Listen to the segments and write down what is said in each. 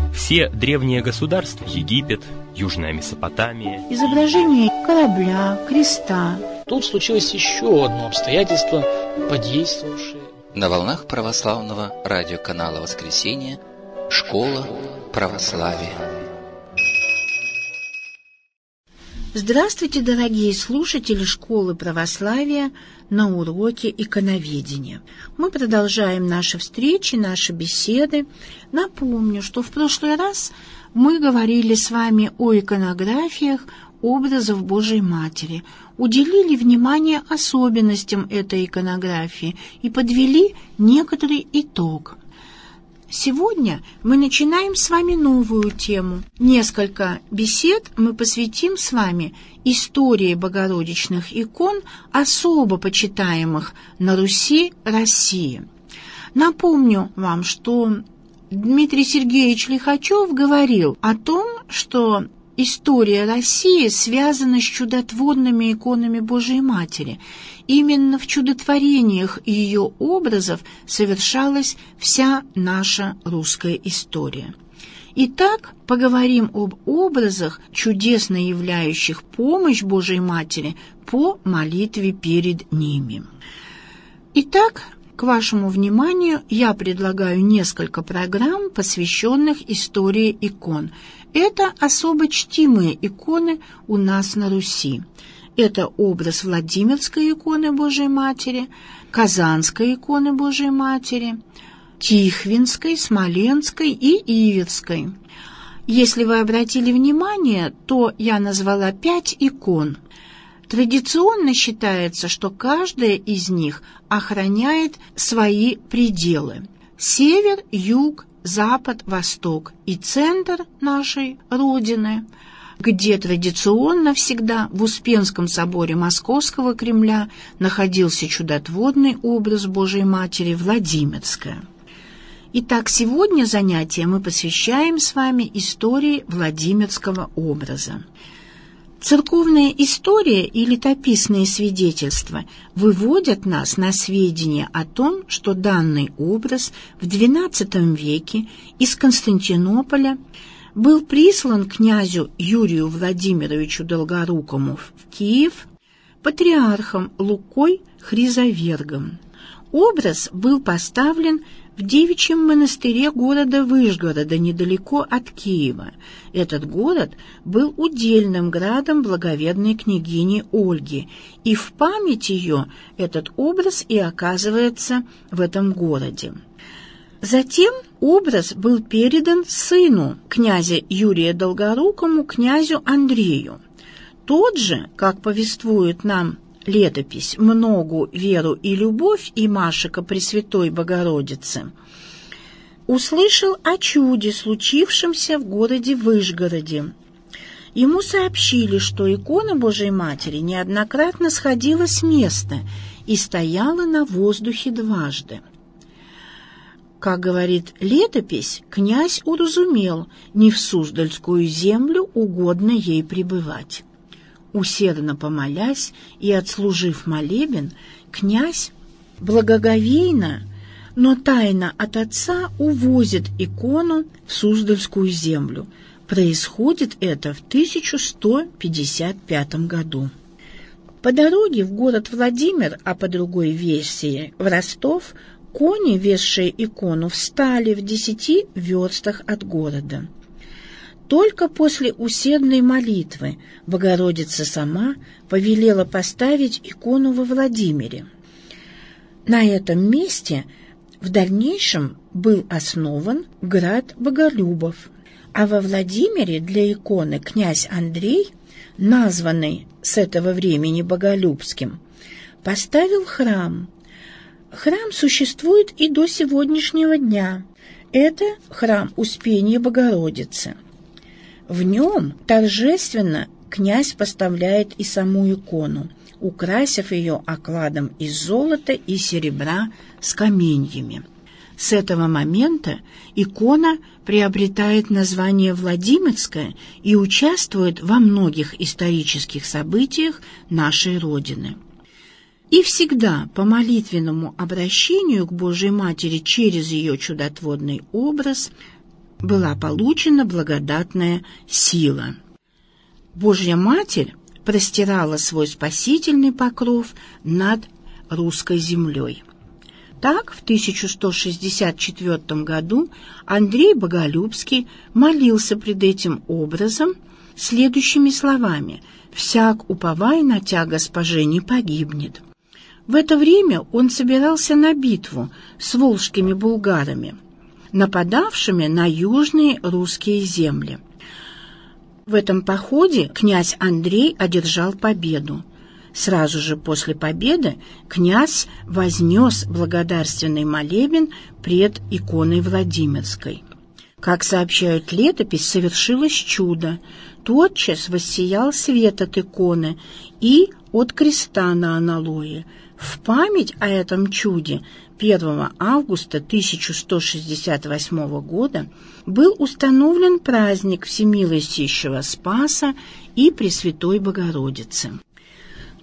Все древние государства, Египет, Южная Месопотамия, изображение корабля, креста. Тут случилось еще одно обстоятельство, подействовавшее. На волнах православного радиоканала «Воскресенье» «Школа православия». Здравствуйте, дорогие слушатели Школы православия на уроке иконоведения. Мы продолжаем наши встречи, наши беседы. Напомню, что в прошлый раз мы говорили с вами о иконографиях образов Божией Матери, уделили внимание особенностям этой иконографии и подвели некоторый итог. Сегодня мы начинаем с вами новую тему. Несколько бесед мы посвятим с вами истории богородичных икон, особо почитаемых на Руси, России. Напомню вам, что Дмитрий Сергеевич Лихачев говорил о том, что история России связана с чудотворными иконами Божией Матери. Именно в чудотворениях ее образов совершалась вся наша русская история. Итак, поговорим об образах, чудесно являющих помощь Божией Матери по молитве перед ними. Итак, к вашему вниманию я предлагаю несколько программ, посвященных истории икон. Это особо чтимые иконы у нас на Руси. Это образ Владимирской иконы Божией Матери, Казанской иконы Божией Матери, Тихвинской, Смоленской и Иверской. Если вы обратили внимание, то я назвала 5 икон. Традиционно считается, что каждая из них охраняет свои пределы. Север, юг, запад, восток и центр нашей Родины, где традиционно всегда в Успенском соборе Московского Кремля находился чудотворный образ Божией Матери Владимирская. Итак, сегодня занятие мы посвящаем с вами истории Владимирского образа. Церковная история и летописные свидетельства выводят нас на сведения о том, что данный образ в XII веке из Константинополя был прислан князю Юрию Владимировичу Долгорукому в Киев патриархом Лукой Хризовергом. Образ был поставлен в девичьем монастыре города Выжгорода, недалеко от Киева. Этот город был удельным градом благоверной княгини Ольги, и в память ее этот образ и оказывается в этом городе. Затем образ был передан сыну князя Юрия Долгорукому, князю Андрею. Тот же, как повествует нам летопись «Многу веру и любовь» и Машика Пресвятой Богородицы, услышал о чуде, случившемся в городе Выжгороде. Ему сообщили, что икона Божией Матери неоднократно сходила с места и стояла на воздухе дважды. Как говорит летопись, князь уразумел, не в Суздальскую землю угодно ей пребывать. Усердно помолясь и отслужив молебен, князь благоговейно, но тайно от отца увозит икону в Суздальскую землю. Происходит это в 1155 году. По дороге в город Владимир, а по другой версии в Ростов, кони, везшие икону, встали в 10 верстах от города. Только после усердной молитвы Богородица сама повелела поставить икону во Владимире. На этом месте в дальнейшем был основан град Боголюбов, а во Владимире для иконы князь Андрей, названный с этого времени Боголюбским, поставил храм. Храм существует и до сегодняшнего дня. Это храм Успения Богородицы. В нем торжественно князь поставляет и саму икону, украсив ее окладом из золота и серебра с каменьями. С этого момента икона приобретает название Владимирская и участвует во многих исторических событиях нашей Родины. И всегда по молитвенному обращению к Божьей Матери через ее чудотворный образ была получена благодатная сила. Божья Матерь простирала свой спасительный покров над русской землей. Так, в 1164 году Андрей Боголюбский молился пред этим образом следующими словами: «Всяк, уповай на Тя, Госпоже, не погибнет». В это время он собирался на битву с волжскими булгарами, нападавшими на южные русские земли. В этом походе князь Андрей одержал победу. Сразу же после победы князь вознес благодарственный молебен пред иконой Владимирской. Как сообщает летопись, совершилось чудо. Тотчас воссиял свет от иконы и от креста на аналое. В память о этом чуде 1 августа 1168 года был установлен праздник Всемилостящего Спаса и Пресвятой Богородицы. В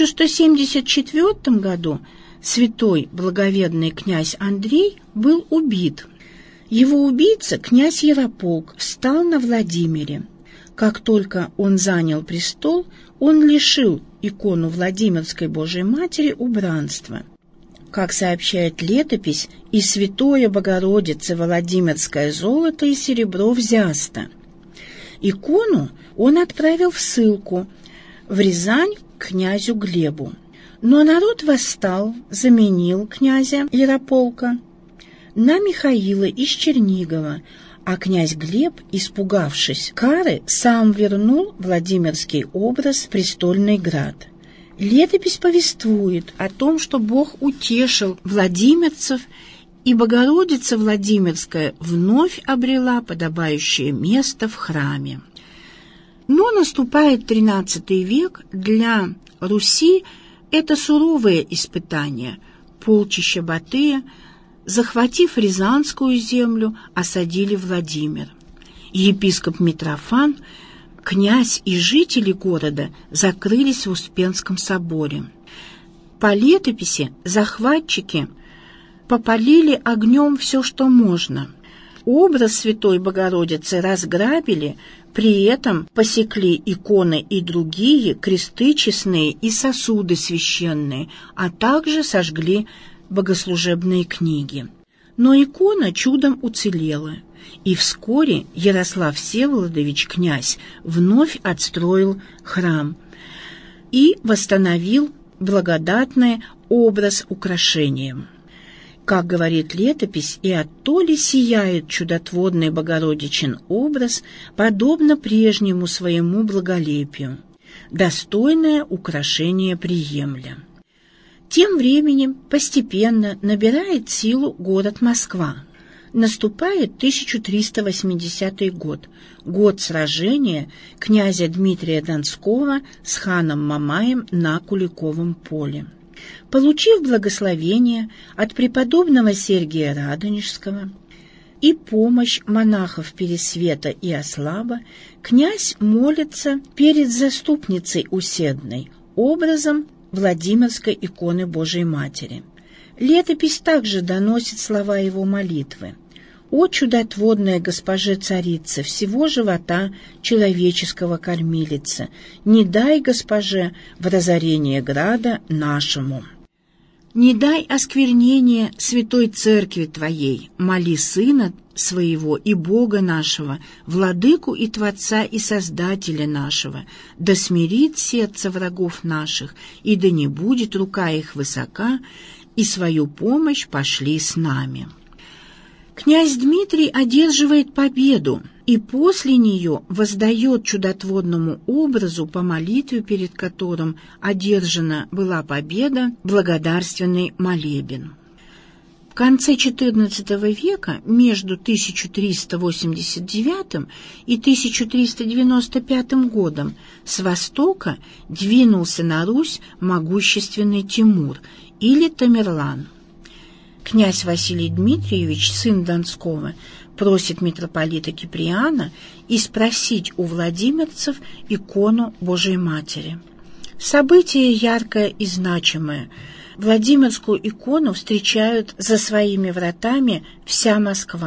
1174 году святой благоверный князь Андрей был убит. Его убийца, князь Ярополк, встал на Владимире. Как только он занял престол, он лишил икону Владимирской Божией Матери убранства. Как сообщает летопись, и святое Богородице Владимирское золото и серебро взято. Икону он отправил в ссылку в Рязань к князю Глебу. Но народ восстал, заменил князя Ярополка на Михаила из Чернигова, а князь Глеб, испугавшись кары, сам вернул Владимирский образ в престольный град. Летопись повествует о том, что Бог утешил владимирцев, и Богородица Владимирская вновь обрела подобающее место в храме. Но наступает XIII век. Для Руси это суровое испытание. Полчища Батыя, захватив Рязанскую землю, осадили Владимир. Епископ Митрофан, князь и жители города закрылись в Успенском соборе. По летописи захватчики попалили огнем все, что можно. Образ Святой Богородицы разграбили, при этом посекли иконы и другие кресты честные и сосуды священные, а также сожгли богослужебные книги. Но икона чудом уцелела, и вскоре Ярослав Всеволодович, князь, вновь отстроил храм и восстановил благодатный образ украшением. Как говорит летопись, и оттоле сияет чудотворный Богородичин образ, подобно прежнему своему благолепию, достойное украшение приемля. Тем временем постепенно набирает силу город Москва. Наступает 1380 год, год сражения князя Дмитрия Донского с ханом Мамаем на Куликовом поле. Получив благословение от преподобного Сергия Радонежского и помощь монахов Пересвета и Ослаба, князь молится перед заступницей уседной, образом Владимирской иконы Божией Матери. Летопись также доносит слова его молитвы: «О чудотворная Госпоже-царица, всего живота человеческого кормилица, не дай, Госпоже, в разорение града нашему. Не дай осквернения святой церкви Твоей, моли Сына Своего и Бога нашего, Владыку и Творца и Создателя нашего, да смирит сердце врагов наших, и да не будет рука их высока, и свою помощь пошли с нами». Князь Дмитрий одерживает победу и после нее воздает чудотворному образу, по молитве перед которым одержана была победа, благодарственный молебен. В конце XIV века, между 1389 и 1395 годом, с востока двинулся на Русь могущественный Тимур или Тамерлан. Князь Василий Дмитриевич, сын Донского, просит митрополита Киприана испросить у владимирцев икону Божией Матери. Событие яркое и значимое. Владимирскую икону встречают за своими вратами вся Москва.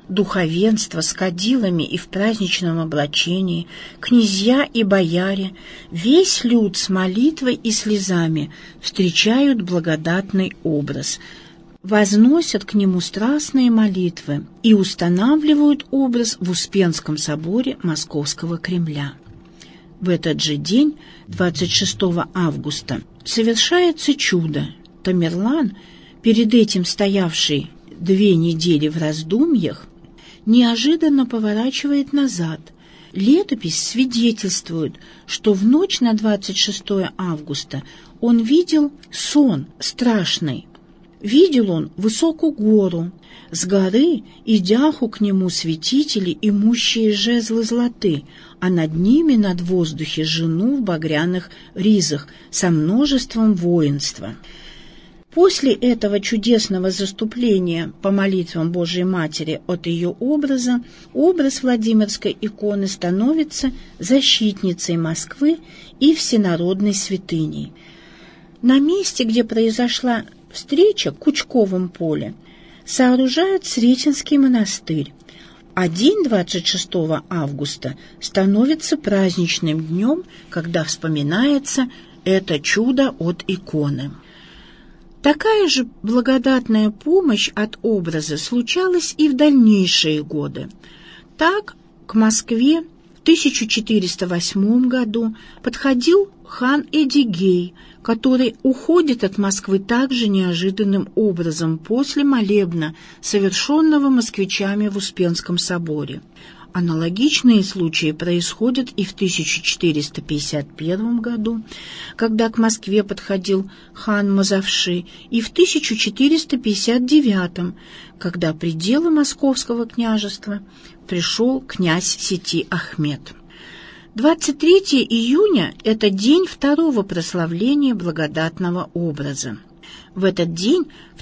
духовенство с кадилами и в праздничном облачении, князья и бояре, весь люд с молитвой и слезами встречают благодатный образ, возносят к нему страстные молитвы и устанавливают образ в Успенском соборе Московского Кремля. В этот же день, 26 августа, совершается чудо. Тамерлан, перед этим стоявший 2 недели в раздумьях, неожиданно поворачивает назад. Летопись свидетельствует, что в ночь на 26 августа он видел сон страшный. Видел он высокую гору, с горы идяху к нему святители, имущие жезлы златы, а над ними над воздухе жену в багряных ризах со множеством воинства. После этого чудесного заступления по молитвам Божией Матери от ее образа, образ Владимирской иконы становится защитницей Москвы и всенародной святыней. На месте, где произошла встреча в Кучковом поле, сооружают Сретенский монастырь, а день 26 августа становится праздничным днем, когда вспоминается это чудо от иконы. Такая же благодатная помощь от образа случалась и в дальнейшие годы. Так к Москве в 1408 году подходил хан Эдигей, который уходит от Москвы также неожиданным образом после молебна, совершенного москвичами в Успенском соборе. Аналогичные случаи происходят и в 1451 году, когда к Москве подходил хан Мазовши, и в 1459, когда в пределы Московского княжества пришел князь Сети Ахмед. 23 июня – это день второго прославления благодатного образа. В этот день, в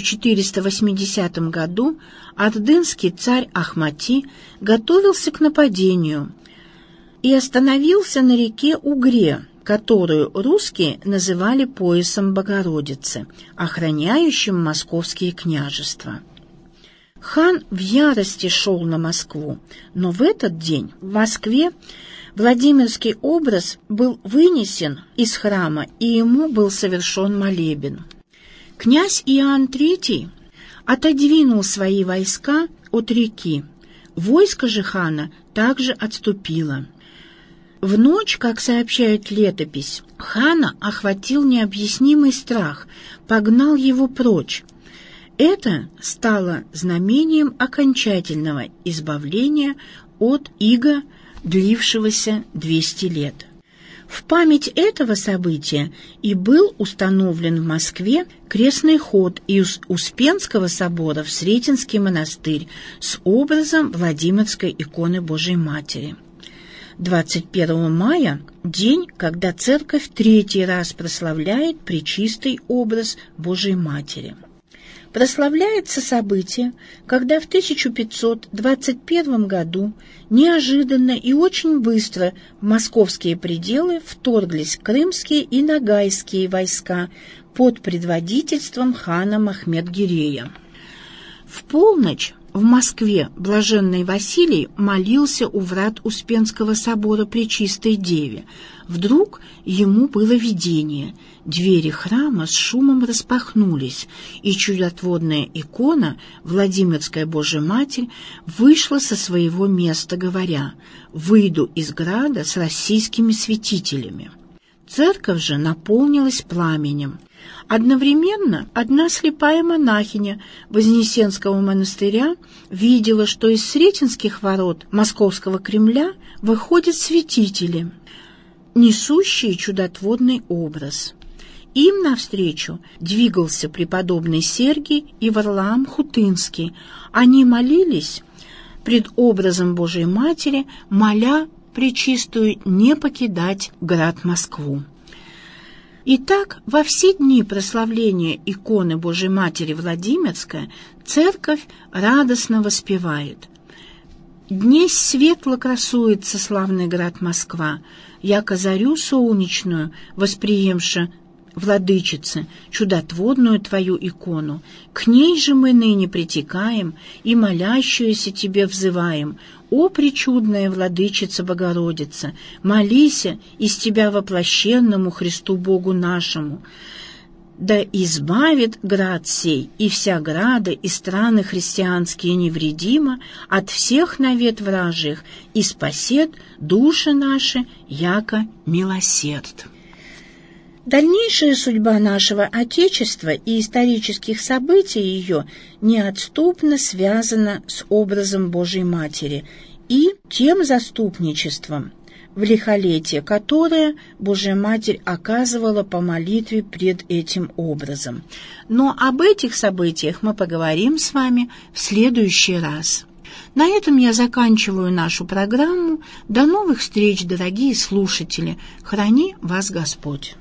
1480 году, ордынский царь Ахмати готовился к нападению и остановился на реке Угре, которую русские называли поясом Богородицы, охраняющим московские княжества. Хан в ярости шел на Москву, но в этот день в Москве Владимирский образ был вынесен из храма, и ему был совершен молебен. Князь Иоанн III отодвинул свои войска от реки. Войско же хана также отступило. В ночь, как сообщает летопись, хана охватил необъяснимый страх, погнал его прочь. Это стало знамением окончательного избавления от ига, длившегося 200 лет. В память этого события и был установлен в Москве крестный ход из Успенского собора в Сретенский монастырь с образом Владимирской иконы Божией Матери. 21 мая – день, когда церковь 3-й раз прославляет пречистый образ Божией Матери. Прославляется событие, когда в 1521 году неожиданно и очень быстро в московские пределы вторглись крымские и ногайские войска под предводительством хана Махмед-Гирея. В полночь в Москве блаженный Василий молился у врат Успенского собора Пречистой Деве. Вдруг ему было видение. Двери храма с шумом распахнулись, и чудотворная икона, Владимирская Божия Матерь, вышла со своего места, говоря: «Выйду из града с российскими святителями». Церковь же наполнилась пламенем. Одновременно одна слепая монахиня Вознесенского монастыря видела, что из Сретенских ворот Московского Кремля выходят святители, несущие чудотворный образ. Им навстречу двигался преподобный Сергий и Варлаам Хутынский. Они молились пред образом Божией Матери, моля Пречистую не покидать град Москву. Итак, во все дни прославления иконы Божией Матери Владимирская церковь радостно воспевает: «Днесь светло красуется славный град Москва, яко зарю солнечную, восприемша Владычице, чудотворную Твою икону. К ней же мы ныне притекаем и молящуюся Тебе взываем. О, пречудная Владычица Богородица, молися из Тебя воплощенному Христу Богу нашему. Да избавит град сей и вся града и страны христианские невредимо от всех навет вражьих и спасет души наши, яко милосерд. Дальнейшая судьба нашего Отечества и исторических событий ее неотступно связана с образом Божией Матери и тем заступничеством в лихолетие, которое Божья Матерь оказывала по молитве пред этим образом. Но об этих событиях мы поговорим с вами в следующий раз. На этом я заканчиваю нашу программу. До новых встреч, дорогие слушатели! Храни вас Господь!